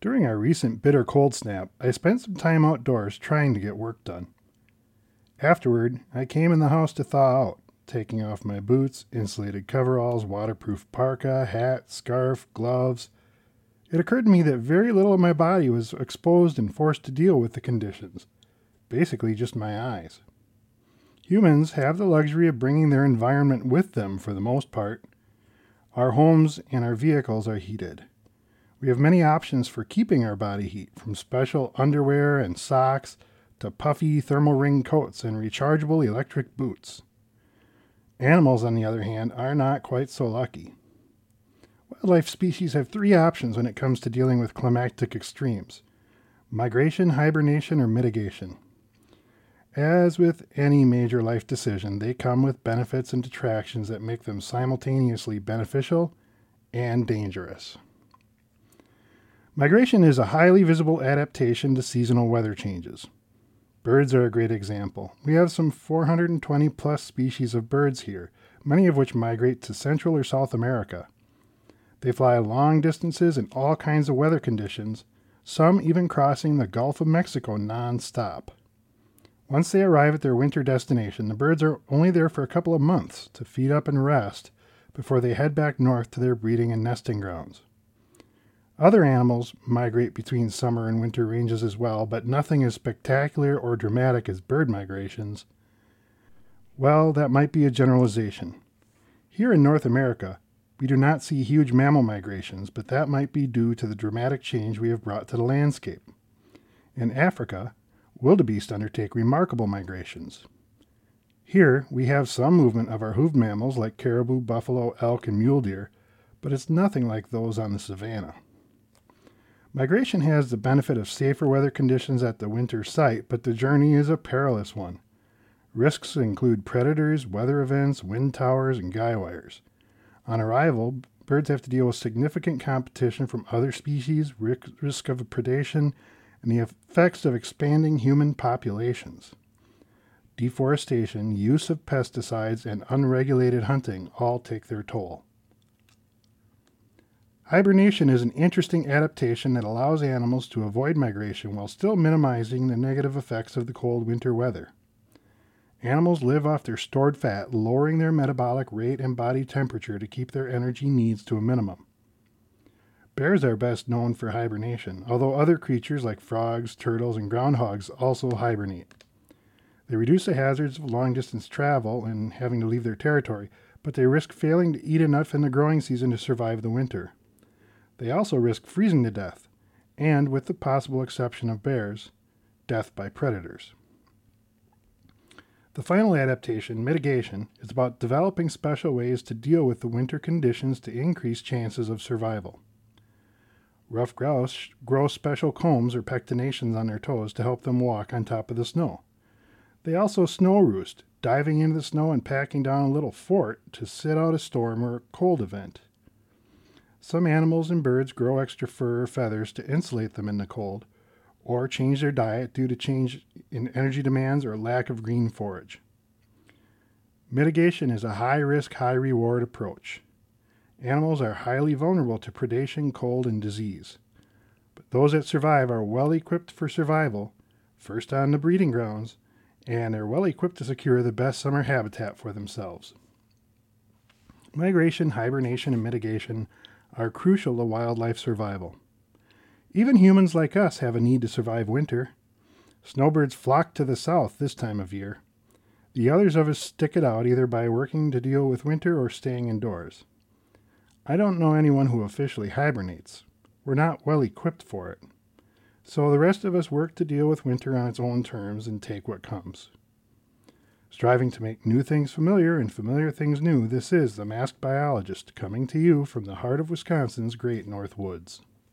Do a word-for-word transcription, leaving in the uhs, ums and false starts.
During our recent bitter cold snap, I spent some time outdoors trying to get work done. Afterward, I came in the house to thaw out, taking off my boots, insulated coveralls, waterproof parka, hat, scarf, gloves. It occurred to me that very little of my body was exposed and forced to deal with the conditions. Basically just my eyes. Humans have the luxury of bringing their environment with them for the most part. Our homes and our vehicles are heated. We have many options for keeping our body heat, from special underwear and socks to puffy thermal ring coats and rechargeable electric boots. Animals, on the other hand, are not quite so lucky. Wildlife species have three options when it comes to dealing with climatic extremes: migration, hibernation, or mitigation. As with any major life decision, they come with benefits and detractions that make them simultaneously beneficial and dangerous. Migration is a highly visible adaptation to seasonal weather changes. Birds are a great example. We have some four hundred twenty plus species of birds here, many of which migrate to Central or South America. They fly long distances in all kinds of weather conditions, some even crossing the Gulf of Mexico non-stop. Once they arrive at their winter destination, the birds are only there for a couple of months to feed up and rest before they head back north to their breeding and nesting grounds. Other animals migrate between summer and winter ranges as well, but nothing as spectacular or dramatic as bird migrations. Well, that might be a generalization. Here in North America, we do not see huge mammal migrations, but that might be due to the dramatic change we have brought to the landscape. In Africa, wildebeest undertake remarkable migrations. Here, we have some movement of our hoofed mammals like caribou, buffalo, elk, and mule deer, but it's nothing like those on the savanna. Migration has the benefit of safer weather conditions at the winter site, but the journey is a perilous one. Risks include predators, weather events, wind towers, and guy wires. On arrival, birds have to deal with significant competition from other species, risk of predation, and the effects of expanding human populations. Deforestation, use of pesticides, and unregulated hunting all take their toll. Hibernation is an interesting adaptation that allows animals to avoid migration while still minimizing the negative effects of the cold winter weather. Animals live off their stored fat, lowering their metabolic rate and body temperature to keep their energy needs to a minimum. Bears are best known for hibernation, although other creatures like frogs, turtles, and groundhogs also hibernate. They reduce the hazards of long-distance travel and having to leave their territory, but they risk failing to eat enough in the growing season to survive the winter. They also risk freezing to death, and, with the possible exception of bears, death by predators. The final adaptation, mitigation, is about developing special ways to deal with the winter conditions to increase chances of survival. Ruffed grouse grow special combs or pectinations on their toes to help them walk on top of the snow. They also snow roost, diving into the snow and packing down a little fort to sit out a storm or a cold event. Some animals and birds grow extra fur or feathers to insulate them in the cold, or change their diet due to change in energy demands or lack of green forage. Mitigation is a high-risk, high-reward approach. Animals are highly vulnerable to predation, cold, and disease. But those that survive are well equipped for survival, first on the breeding grounds, and are well equipped to secure the best summer habitat for themselves. Migration, hibernation, and mitigation are crucial to wildlife survival. Even humans like us have a need to survive winter. Snowbirds flock to the south this time of year. The others of us stick it out either by working to deal with winter or staying indoors. I don't know anyone who officially hibernates. We're not well equipped for it. So the rest of us work to deal with winter on its own terms and take what comes. Striving to make new things familiar and familiar things new, this is The Masked Biologist, coming to you from the heart of Wisconsin's great North Woods.